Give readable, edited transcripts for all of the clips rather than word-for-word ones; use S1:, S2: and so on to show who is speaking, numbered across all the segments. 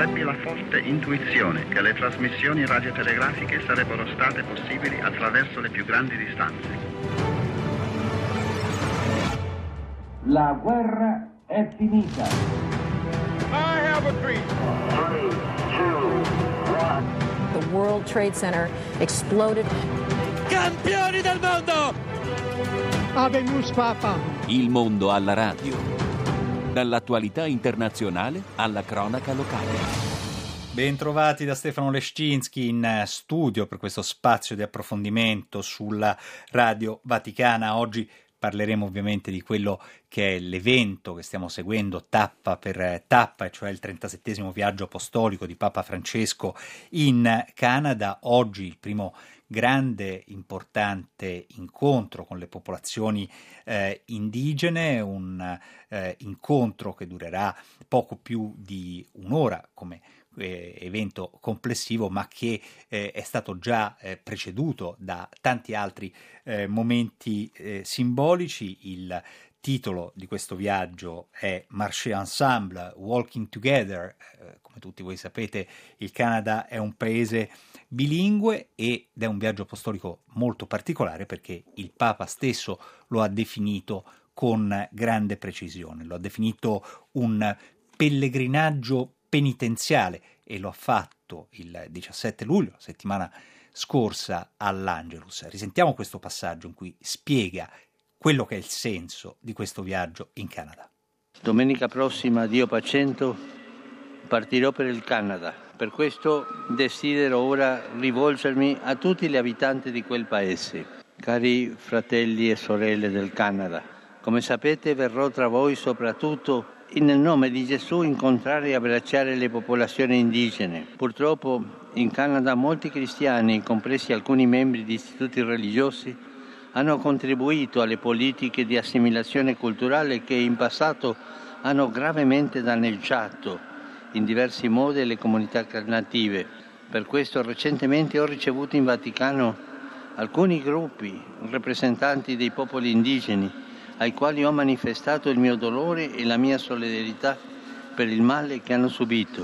S1: Ebbi la forte intuizione che le trasmissioni radiotelegrafiche sarebbero state possibili attraverso le più grandi distanze.
S2: La guerra è finita.
S3: I have a dream.
S4: 3, 2, 1.
S5: The World Trade Center exploded.
S3: Campioni del mondo!
S2: Habemus Papa.
S6: Il mondo alla radio. Dall'attualità internazionale alla cronaca locale.
S7: Bentrovati da Stefano Leszczynski in studio per questo spazio di approfondimento sulla Radio Vaticana. Oggi parleremo ovviamente di quello che è l'evento che stiamo seguendo tappa per tappa, e cioè il 37° viaggio apostolico di Papa Francesco in Canada. Oggi il primo grande, importante incontro con le popolazioni indigene, un incontro che durerà poco più di un'ora come evento complessivo, ma che è stato già preceduto da tanti altri momenti simbolici. Il titolo di questo viaggio è Marcher Ensemble, Walking Together. Come tutti voi sapete, il Canada è un paese bilingue ed è un viaggio apostolico molto particolare perché il Papa stesso lo ha definito con grande precisione. Lo ha definito un pellegrinaggio penitenziale e lo ha fatto il 17 luglio, settimana scorsa, all'Angelus. Risentiamo questo passaggio in cui spiega quello che è il senso di questo viaggio in Canada.
S8: Domenica prossima, Dio facendo, partirò per il Canada. Per questo desidero ora rivolgermi a tutti gli abitanti di quel paese. Cari fratelli e sorelle del Canada, come sapete verrò tra voi soprattutto nel nome di Gesù incontrare e abbracciare le popolazioni indigene. Purtroppo in Canada molti cristiani, compresi alcuni membri di istituti religiosi, hanno contribuito alle politiche di assimilazione culturale che in passato hanno gravemente danneggiato in diversi modi le comunità native. Per questo recentemente ho ricevuto in Vaticano alcuni gruppi rappresentanti dei popoli indigeni ai quali ho manifestato il mio dolore e la mia solidarietà per il male che hanno subito.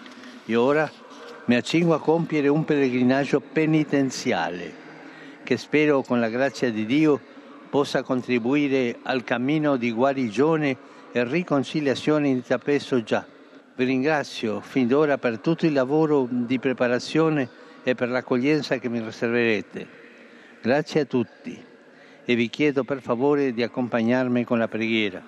S8: E ora mi accingo a compiere un pellegrinaggio penitenziale che spero con la grazia di Dio possa contribuire al cammino di guarigione e riconciliazione intrapreso già. Vi ringrazio fin d'ora per tutto il lavoro di preparazione e per l'accoglienza che mi riserverete. Grazie a tutti e vi chiedo per favore di accompagnarmi con la preghiera.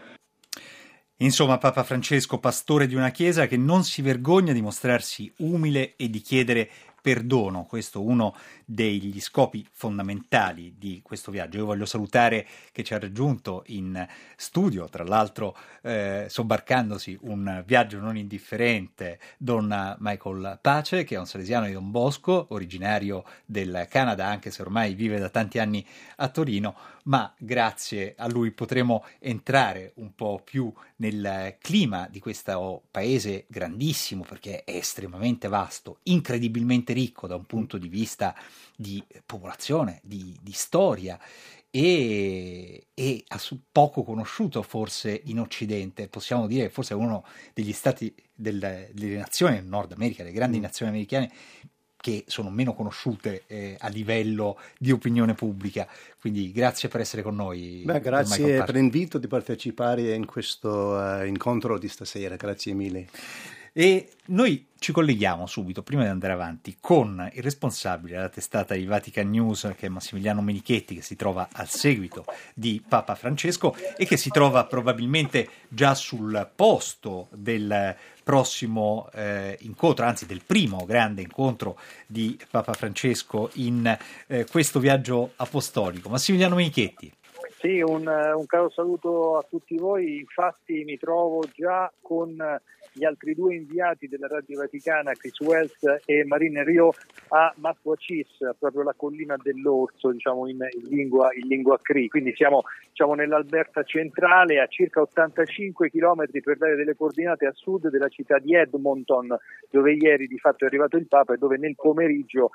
S7: Insomma, Papa Francesco, pastore di una Chiesa che non si vergogna di mostrarsi umile e di chiedere perdono. Questo è uno degli scopi fondamentali di questo viaggio. Io voglio salutare che ci ha raggiunto in studio, tra l'altro sobbarcandosi un viaggio non indifferente, Don Michael Pace, che è un salesiano di Don Bosco, originario del Canada, anche se ormai vive da tanti anni a Torino, ma grazie a lui potremo entrare un po' più nel clima di questo paese grandissimo, perché è estremamente vasto, incredibilmente ricco da un punto di vista di popolazione, di storia, e poco conosciuto forse in Occidente. Possiamo dire che forse è uno degli stati delle nazioni del Nord America, delle grandi nazioni americane, che sono meno conosciute a livello di opinione pubblica. Quindi grazie per essere con noi.
S9: Grazie per l'invito di partecipare in questo incontro di stasera, grazie mille.
S7: E noi ci colleghiamo subito, prima di andare avanti, con il responsabile della testata di Vatican News, che è Massimiliano Menichetti, che si trova al seguito di Papa Francesco e che si trova probabilmente già sul posto del prossimo incontro, anzi del primo grande incontro di Papa Francesco in questo viaggio apostolico. Massimiliano Menichetti.
S10: Sì, un caro saluto a tutti voi. Infatti mi trovo già con gli altri due inviati della Radio Vaticana, Chris Wells e Marine Rio, a Matuacis, proprio la collina dell'Orso, diciamo in lingua Cree. Quindi siamo nell'Alberta centrale, a circa 85 chilometri, per dare delle coordinate, a sud della città di Edmonton, dove ieri di fatto è arrivato il Papa e dove nel pomeriggio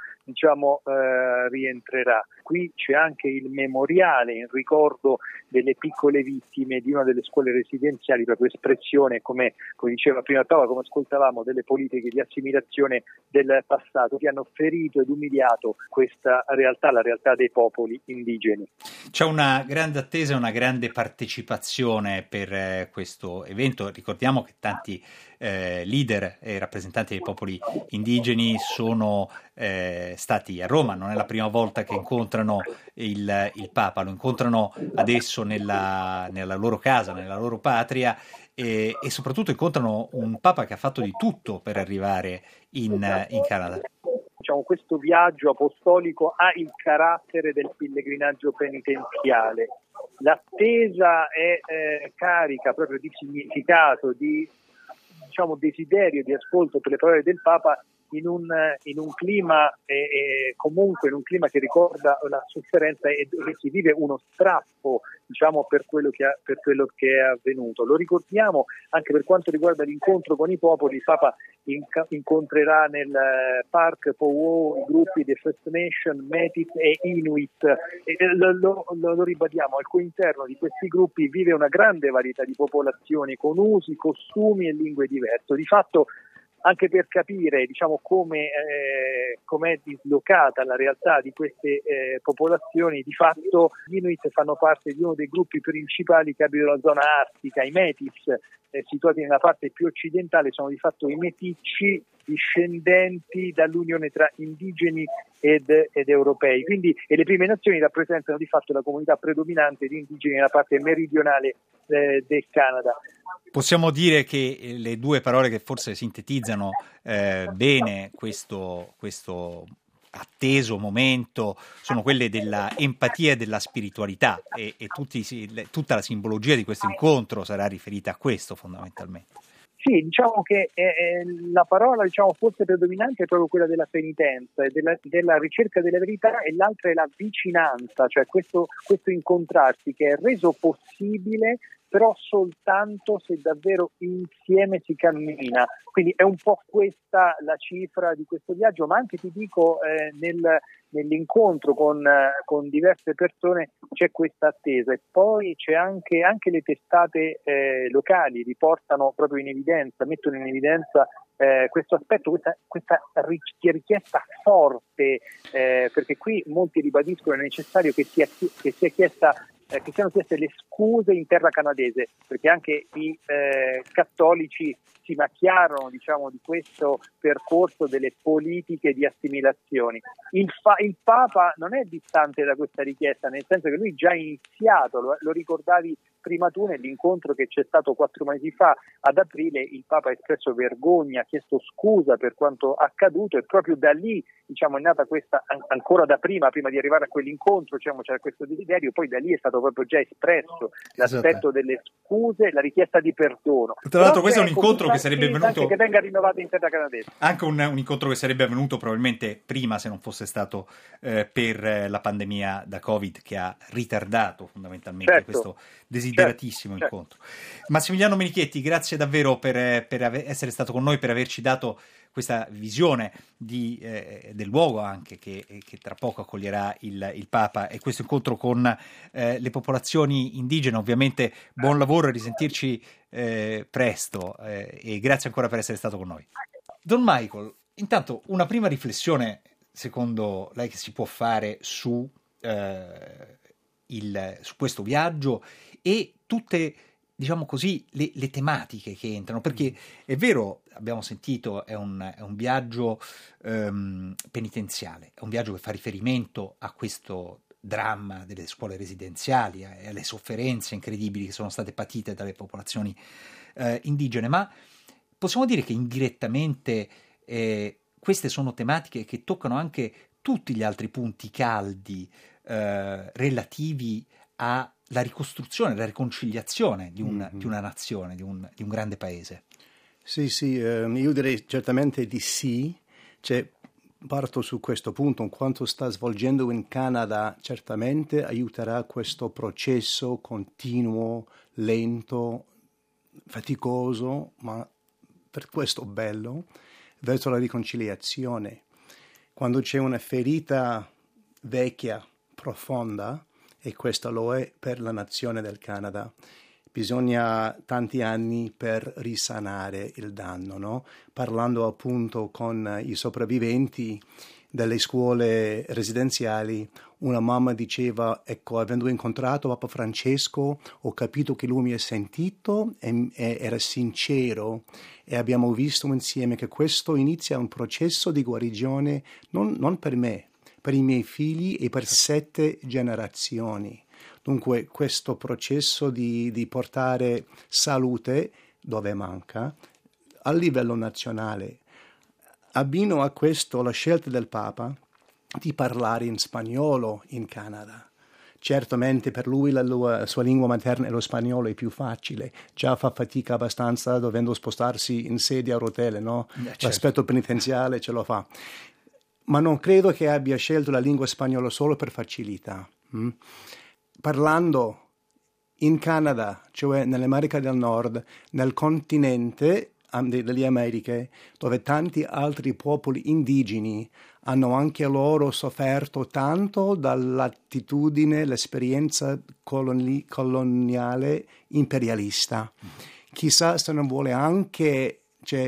S10: rientrerà. Qui c'è anche il memoriale in ricordo delle piccole vittime di una delle scuole residenziali, proprio espressione, come diceva prima il Papa, come ascoltavamo, delle politiche di assimilazione del passato che hanno ferito ed umiliato questa realtà, la realtà dei popoli indigeni.
S7: C'è una grande attesa e una grande partecipazione per questo evento. Ricordiamo che tanti leader e rappresentanti dei popoli indigeni sono stati a Roma. Non è la prima volta che incontrano il Papa, lo incontrano adesso nella loro casa, nella loro patria, e soprattutto incontrano un Papa che ha fatto di tutto per arrivare in Canada.
S10: Questo viaggio apostolico ha il carattere del pellegrinaggio penitenziale. L'attesa è carica proprio di significato, di desiderio di ascolto per le parole del Papa in un clima comunque in un clima che ricorda la sofferenza e dove si vive uno strappo per quello che è avvenuto. Lo ricordiamo anche per quanto riguarda l'incontro con i popoli. Il Papa incontrerà nel Park Powwow i gruppi di First Nation, Métis e Inuit, e lo ribadiamo, al cui interno di questi gruppi vive una grande varietà di popolazioni con usi, costumi e lingue diverse. Di fatto, anche per capire come è dislocata la realtà di queste popolazioni, di fatto gli Inuit fanno parte di uno dei gruppi principali che abitano la zona artica. I Métis, situati nella parte più occidentale, sono di fatto i meticci discendenti dall'unione tra indigeni ed europei. Quindi, e le prime nazioni rappresentano di fatto la comunità predominante di indigeni nella parte meridionale del Canada.
S7: Possiamo dire che le due parole che forse sintetizzano bene questo atteso momento sono quelle della empatia e della spiritualità, e tutta la simbologia di questo incontro sarà riferita a questo fondamentalmente.
S10: Sì, diciamo che la parola forse predominante è proprio quella della penitenza e della ricerca della verità, e l'altra è la vicinanza, cioè questo incontrarsi che è reso possibile però soltanto se davvero insieme si cammina. Quindi è un po' questa la cifra di questo viaggio, ma anche ti dico nell'incontro con diverse persone c'è questa attesa, e poi c'è anche le testate locali riportano proprio mettono in evidenza questo aspetto, questa richiesta forte, perché qui molti ribadiscono è necessario che siano chieste le scuse in terra canadese, perché anche i cattolici si macchiarono di questo percorso delle politiche di assimilazioni. Il Papa non è distante da questa richiesta, nel senso che lui già ha iniziato, lo ricordavi prima tu, nell'incontro che c'è stato 4 mesi fa ad aprile. Il Papa ha espresso vergogna, ha chiesto scusa per quanto accaduto, e proprio da lì è nata questa, ancora da prima di arrivare a quell'incontro, c'era questo desiderio, poi da lì è stato proprio già espresso l'aspetto delle scuse, la richiesta di perdono.
S7: Tra l'altro questo è un incontro che sarebbe avvenuto,
S10: che venga rinnovato in terra canadese.
S7: Anche un incontro che sarebbe avvenuto probabilmente prima, se non fosse stato per la pandemia da Covid, che ha ritardato fondamentalmente questo desideratissimo incontro. Massimiliano Menichetti, grazie davvero per essere stato con noi, per averci dato questa visione del luogo anche che tra poco accoglierà il Papa, e questo incontro con le popolazioni indigene. Ovviamente buon lavoro e risentirci presto, e grazie ancora per essere stato con noi. Don Michael, intanto una prima riflessione secondo lei che si può fare su questo viaggio e tutte, diciamo così, le tematiche che entrano, perché è vero, abbiamo sentito, è un viaggio penitenziale, è un viaggio che fa riferimento a questo dramma delle scuole residenziali e alle sofferenze incredibili che sono state patite dalle popolazioni indigene, ma possiamo dire che indirettamente queste sono tematiche che toccano anche tutti gli altri punti caldi relativi alla ricostruzione, alla riconciliazione di una nazione, di un grande paese.
S9: Sì, io direi certamente di sì. parto su questo punto, quanto sta svolgendo in Canada certamente aiuterà questo processo continuo, lento, faticoso, ma per questo bello, verso la riconciliazione. Quando c'è una ferita vecchia, profonda, e questa lo è per la nazione del Canada, bisogna tanti anni per risanare il danno, no? Parlando appunto con i sopravviventi delle scuole residenziali, una mamma diceva, ecco, avendo incontrato Papa Francesco, ho capito che lui mi ha sentito e era sincero, e abbiamo visto insieme che questo inizia un processo di guarigione non per me, per i miei figli e per 7 generazioni. Dunque questo processo di portare salute dove manca a livello nazionale. Abbino a questo la scelta del Papa di parlare in spagnolo in Canada. Certamente per lui la sua lingua materna è lo spagnolo, è più facile, già fa fatica abbastanza dovendo spostarsi in sedia a rotelle, no?
S7: Certo.
S9: L'aspetto penitenziale ce lo fa. Ma non credo che abbia scelto la lingua spagnola solo per facilità. Parlando in Canada, cioè nell'America del Nord, nel continente delle Americhe, dove tanti altri popoli indigeni hanno anche loro sofferto tanto dall'attitudine, l'esperienza coloniale imperialista. Chissà se non vuole anche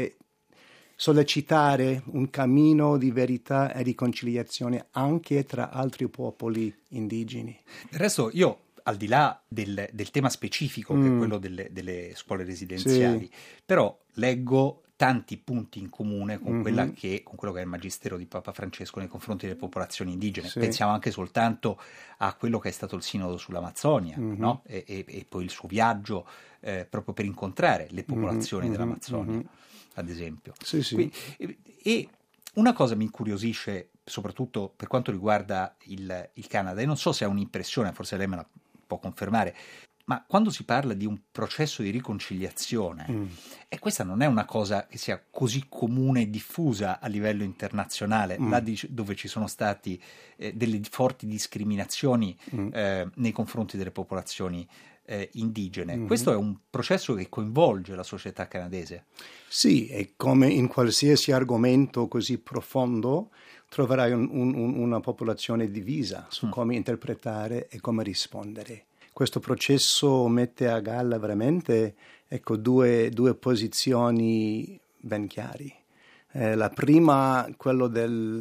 S9: sollecitare un cammino di verità e riconciliazione anche tra altri popoli indigeni.
S7: Del resto io, al di là del tema specifico, che è quello delle scuole residenziali, sì, però leggo tanti punti in comune con quello che è il magistero di Papa Francesco nei confronti delle popolazioni indigene. Sì. Pensiamo anche soltanto a quello che è stato il sinodo sull'Amazzonia, no? E poi il suo viaggio proprio per incontrare le popolazioni dell'Amazzonia, ad esempio.
S9: Sì, sì.
S7: E una cosa mi incuriosisce, soprattutto per quanto riguarda il Canada, e non so se è un'impressione, forse lei me la può confermare, ma quando si parla di un processo di riconciliazione, e questa non è una cosa che sia così comune e diffusa a livello internazionale, là dove ci sono stati delle forti discriminazioni nei confronti delle popolazioni indigene. Questo è un processo che coinvolge la società canadese.
S9: Sì, e come in qualsiasi argomento così profondo troverai una popolazione divisa su come interpretare e come rispondere. Questo processo mette a galla veramente due posizioni ben chiari. La prima, quello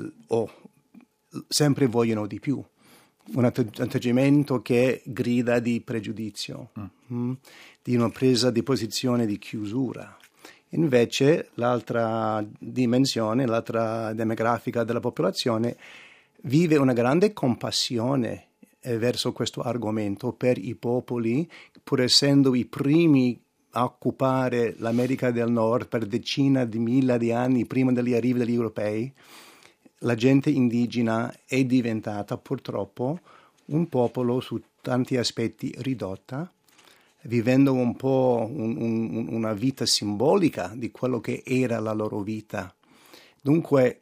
S9: sempre vogliono di più, un atteggiamento che grida di pregiudizio, di una presa di posizione di chiusura. Invece l'altra dimensione, l'altra demografica della popolazione vive una grande compassione verso questo argomento per i popoli, pur essendo i primi a occupare l'America del Nord per decine di migliaia di anni prima degli arrivi degli europei. La gente indigena è diventata purtroppo un popolo su tanti aspetti ridotta, vivendo un po' una vita simbolica di quello che era la loro vita. Dunque,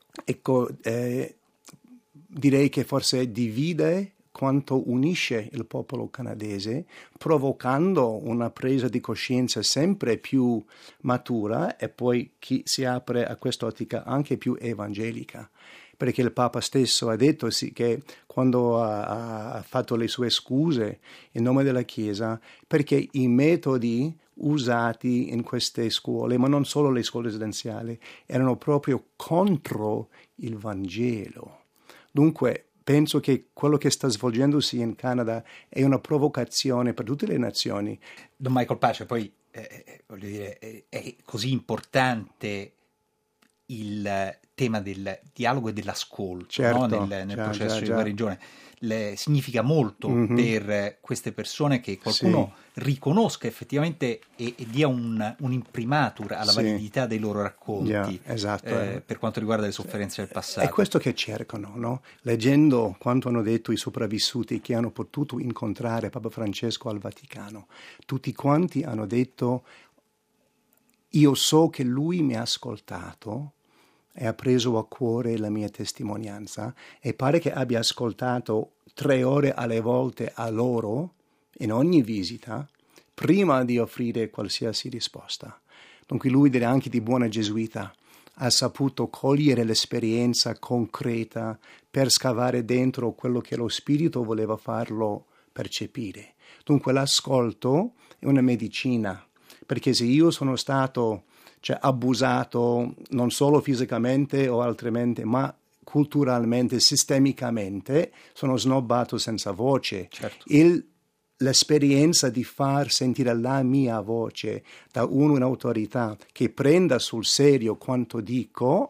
S9: direi che forse divide quanto unisce il popolo canadese, provocando una presa di coscienza sempre più matura e poi chi si apre a quest'ottica anche più evangelica. Perché il Papa stesso ha detto che quando ha fatto le sue scuse in nome della Chiesa, perché i metodi usati in queste scuole, ma non solo le scuole residenziali, erano proprio contro il Vangelo. Dunque, penso che quello che sta svolgendosi in Canada è una provocazione per tutte le nazioni.
S7: Don Michael Pace, poi voglio dire, è così importante il tema del dialogo e dell'ascolto,
S9: certo,
S7: no? nel processo di guarigione. Significa molto per queste persone che qualcuno riconosca effettivamente e dia un imprimatur alla validità dei loro racconti,
S9: esatto,
S7: per quanto riguarda le sofferenze del passato.
S9: È questo che cercano, no? Leggendo quanto hanno detto i sopravvissuti che hanno potuto incontrare Papa Francesco al Vaticano, tutti quanti hanno detto: io so che lui mi ha ascoltato e ha preso a cuore la mia testimonianza e pare che abbia ascoltato 3 ore alle volte a loro in ogni visita prima di offrire qualsiasi risposta. Dunque lui era anche di buona gesuita, ha saputo cogliere l'esperienza concreta per scavare dentro quello che lo spirito voleva farlo percepire. Dunque l'ascolto è una medicina, perché se io sono stato abusato non solo fisicamente o altrimenti, ma culturalmente, sistemicamente, sono snobbato senza voce.
S7: Certo.
S9: L'esperienza di far sentire la mia voce da uno in autorità che prenda sul serio quanto dico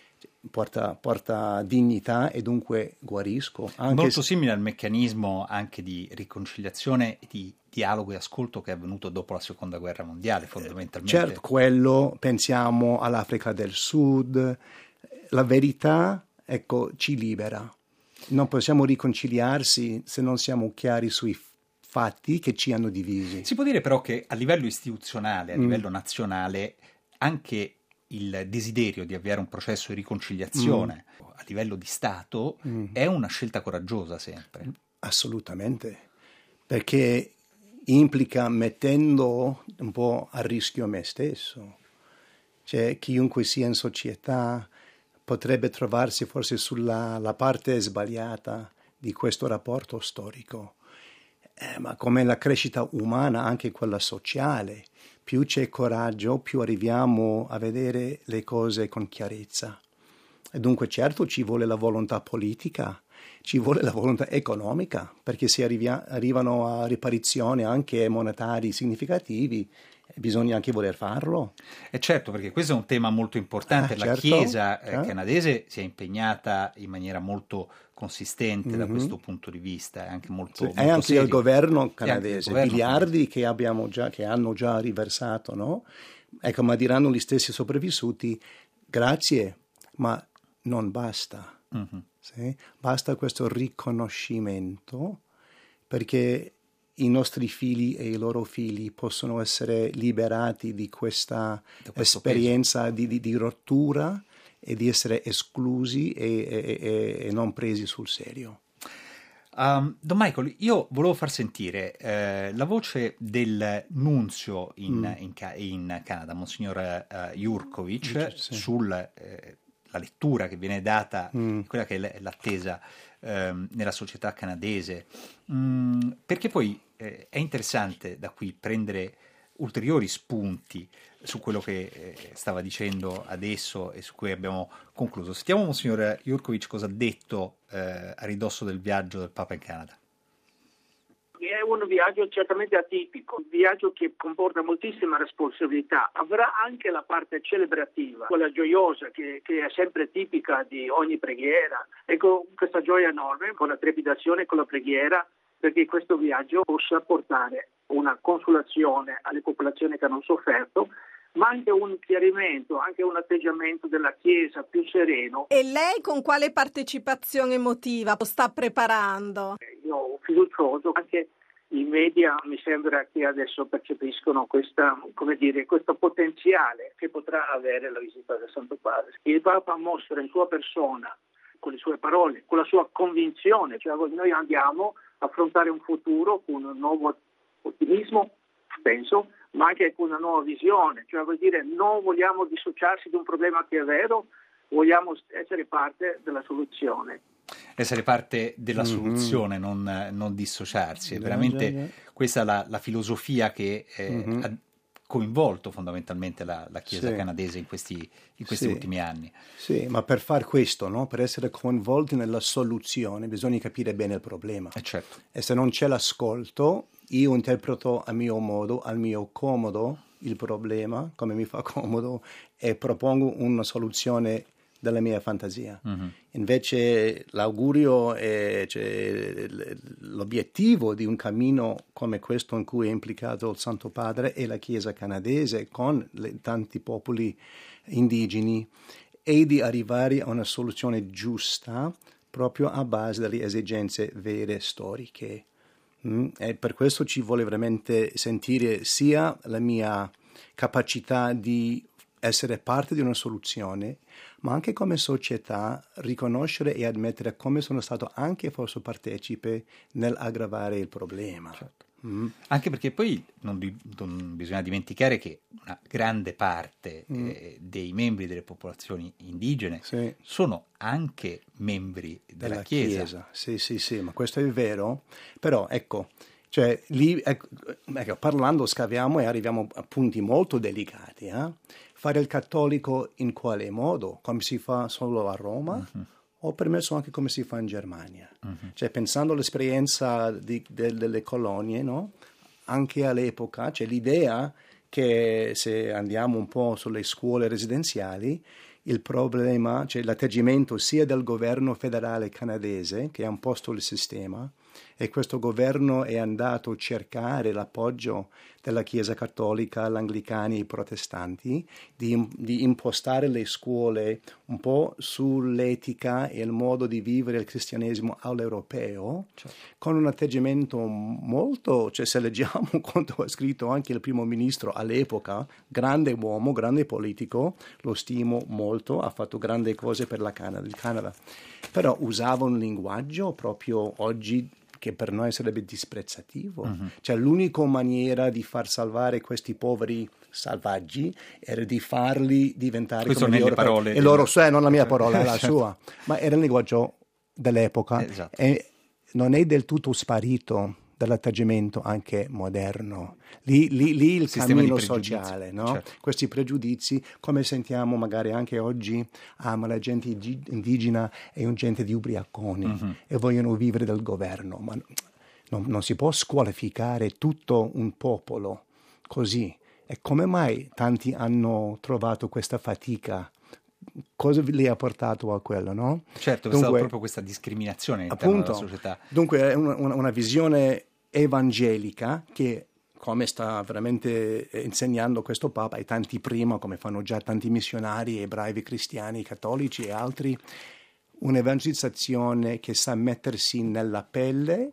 S9: porta dignità e dunque guarisco.
S7: Molto simile al meccanismo anche di riconciliazione, di dialogo e ascolto che è avvenuto dopo la Seconda Guerra Mondiale, fondamentalmente.
S9: Certo, quello, pensiamo all'Africa del Sud, la verità, ci libera. Non possiamo riconciliarsi se non siamo chiari sui fatti che ci hanno divisi.
S7: Si può dire però che a livello istituzionale, a livello nazionale, anche il desiderio di avviare un processo di riconciliazione a livello di Stato è una scelta coraggiosa sempre.
S9: Assolutamente, perché implica mettendo un po' a rischio me stesso. Chiunque sia in società potrebbe trovarsi forse sulla parte sbagliata di questo rapporto storico. Ma come la crescita umana, anche quella sociale, più c'è coraggio, più arriviamo a vedere le cose con chiarezza. E dunque certo ci vuole la volontà politica, ci vuole la volontà economica, perché se arrivano a riparizioni anche monetari significativi, bisogna anche voler farlo.
S7: E certo, perché questo è un tema molto importante. La Chiesa canadese si è impegnata in maniera molto consistente da questo punto di vista, è anche molto
S9: e anche
S7: serio.
S9: Il governo canadese, miliardi che hanno già riversato, no? Ma diranno gli stessi sopravvissuti, grazie, ma non basta. Sì? Basta questo riconoscimento, perché i nostri figli e i loro figli possono essere liberati di questa esperienza di rottura e di essere esclusi e non presi sul serio.
S7: Don Michael, io volevo far sentire la voce del nunzio in Canada, Monsignor Jurkovic, sulla lettura che viene data, quella che è l'attesa nella società canadese, perché poi è interessante da qui prendere ulteriori spunti su quello che stava dicendo adesso e su cui abbiamo concluso. Sentiamo Monsignor Jurkovic cosa ha detto a ridosso del viaggio del Papa in Canada.
S11: È un viaggio certamente atipico, un viaggio che comporta moltissima responsabilità. Avrà anche la parte celebrativa, quella gioiosa che è sempre tipica di ogni preghiera. Ecco, questa gioia enorme, con la trepidazione, con la preghiera, perché questo viaggio possa portare una consolazione alle popolazioni che hanno sofferto, ma anche un chiarimento, anche un atteggiamento della Chiesa più sereno.
S12: E lei con quale partecipazione emotiva lo sta preparando?
S11: Io fiducioso, anche i media mi sembra che adesso percepiscono questo potenziale che potrà avere la visita del Santo Padre. Il Papa mostra in sua persona, con le sue parole, con la sua convinzione, noi andiamo a affrontare un futuro con un nuovo ottimismo, penso, ma anche con una nuova visione, non vogliamo dissociarsi da un problema che è vero, vogliamo essere parte della soluzione.
S7: Essere parte della soluzione, non dissociarsi. È veramente questa la filosofia che ha coinvolto fondamentalmente la Chiesa canadese in questi ultimi anni.
S9: Sì, ma per far questo, no? Per essere coinvolti nella soluzione, bisogna capire bene il problema.
S7: Certo.
S9: E se non c'è l'ascolto, io interpreto a mio modo, al mio comodo, il problema, come mi fa comodo, e propongo una soluzione della mia fantasia. Invece l'augurio è l'obiettivo di un cammino come questo in cui è implicato il Santo Padre e la Chiesa canadese con tanti popoli indigeni, e di arrivare a una soluzione giusta proprio a base delle esigenze vere storiche. E per questo ci vuole veramente sentire sia la mia capacità di essere parte di una soluzione, ma anche come società riconoscere e ammettere come sono stato anche forse partecipe nell'aggravare il problema.
S7: Certo. Anche perché poi non bisogna dimenticare che una grande parte dei membri delle popolazioni indigene sono anche membri della Chiesa.
S9: Sì, ma questo è vero, però ecco, cioè, lì, parlando scaviamo e arriviamo a punti molto delicati. Fare il cattolico in quale modo? Come si fa solo a Roma? Ho permesso anche come si fa in Germania. Cioè, pensando all'esperienza delle colonie, no? Anche all'epoca c'è l'idea che se andiamo un po' sulle scuole residenziali, il problema, cioè l'atteggiamento sia del governo federale canadese che ha imposto il sistema, e questo governo è andato a cercare l'appoggio della Chiesa Cattolica, gli anglicani e i protestanti, di impostare le scuole un po' sull'etica e il modo di vivere il cristianesimo all'europeo, con un atteggiamento molto, cioè se leggiamo quanto ha scritto anche il primo ministro all'epoca, grande uomo, grande politico, lo stimo molto, ha fatto grandi cose per il Canada, però usava un linguaggio proprio oggi che per noi sarebbe disprezzativo. Cioè l'unica maniera di far salvare questi poveri selvaggi era di farli diventare
S7: Questo
S9: come
S7: nelle parole
S9: e loro, non la mia parola, è la sua, ma era il linguaggio dell'epoca, e non è del tutto sparito dall'atteggiamento anche moderno. Lì il cammino sociale, no? Certo. Questi pregiudizi, come sentiamo magari anche oggi, ma la gente indigena è un gente di ubriaconi e vogliono vivere del governo, ma non si può squalificare tutto un popolo così. E come mai tanti hanno trovato questa fatica? Cosa li ha portato a quello, no?
S7: Certo, è stata proprio questa discriminazione all'interno della società.
S9: Dunque è una visione evangelica che, come sta veramente insegnando questo Papa e tanti prima, come fanno già tanti missionari e bravi cristiani, cattolici e altri, un'evangelizzazione che sa mettersi nella pelle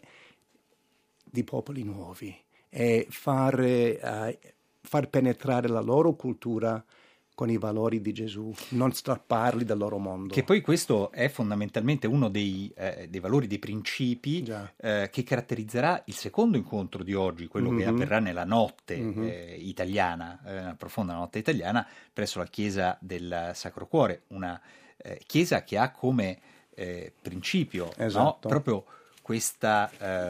S9: di popoli nuovi e far penetrare la loro cultura con i valori di Gesù, non strapparli dal loro mondo.
S7: Che poi questo è fondamentalmente uno dei valori, dei principi che caratterizzerà il secondo incontro di oggi, quello che avverrà nella notte italiana, una profonda notte italiana, presso la chiesa del Sacro Cuore, una chiesa che ha come principio no? proprio questa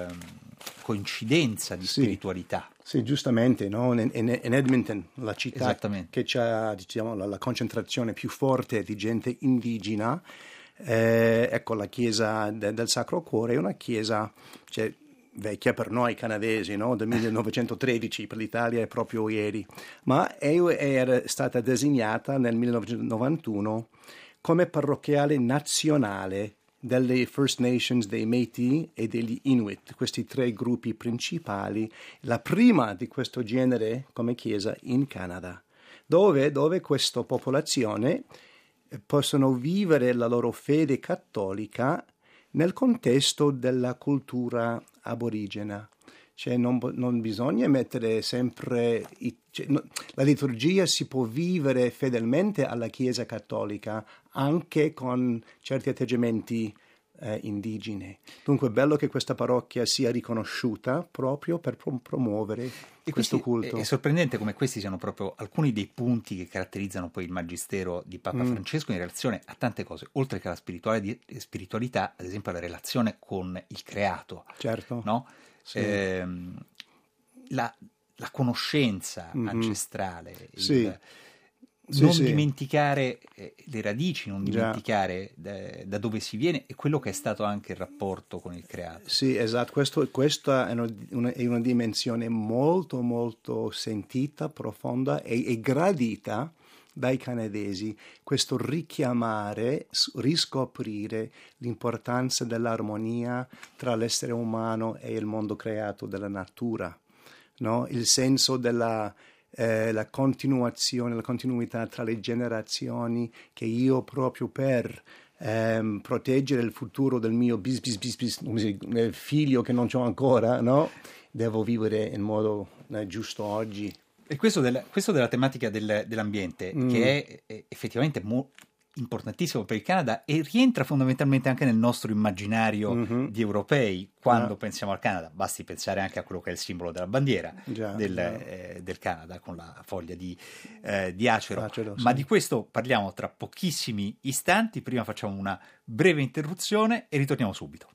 S7: coincidenza di spiritualità.
S9: Sì, giustamente, no? In Edmonton, la città che ha, diciamo, la concentrazione più forte di gente indigena, ecco, la chiesa del Sacro Cuore è una chiesa vecchia per noi canadesi, no? Del 1913, per l'Italia è proprio ieri, ma era stata designata nel 1991 come parrocchiale nazionale delle First Nations, dei Métis e degli Inuit, questi tre gruppi principali, la prima di questo genere come chiesa in Canada, dove questa popolazione possono vivere la loro fede cattolica nel contesto della cultura aborigena. Cioè non bisogna mettere sempre... la liturgia si può vivere fedelmente alla Chiesa cattolica anche con certi atteggiamenti indigeni. Dunque è bello che questa parrocchia sia riconosciuta proprio per promuovere questo culto.
S7: È sorprendente come questi siano proprio alcuni dei punti che caratterizzano poi il magistero di Papa Francesco in relazione a tante cose, oltre che alla spiritualità, ad esempio la relazione con il creato.
S9: Certo.
S7: No?
S9: Sì.
S7: La conoscenza ancestrale, dimenticare le radici, non dimenticare da dove si viene e quello che è stato anche il rapporto con il creato.
S9: Sì, esatto, questa è una dimensione molto molto sentita, profonda e gradita dai canadesi, questo richiamare, riscoprire l'importanza dell'armonia tra l'essere umano e il mondo creato della natura, no? Il senso della la continuazione, la continuità tra le generazioni, che io proprio per proteggere il futuro del mio figlio che non c'ho ancora, no? Devo vivere in modo giusto oggi.
S7: E questo della tematica dell'ambiente, che è effettivamente importantissimo per il Canada e rientra fondamentalmente anche nel nostro immaginario di europei. Quando pensiamo al Canada, basti pensare anche a quello che è il simbolo della bandiera del Canada, con la foglia di acero. Ma
S9: sì.
S7: di questo parliamo tra pochissimi istanti. Prima facciamo una breve interruzione e ritorniamo subito.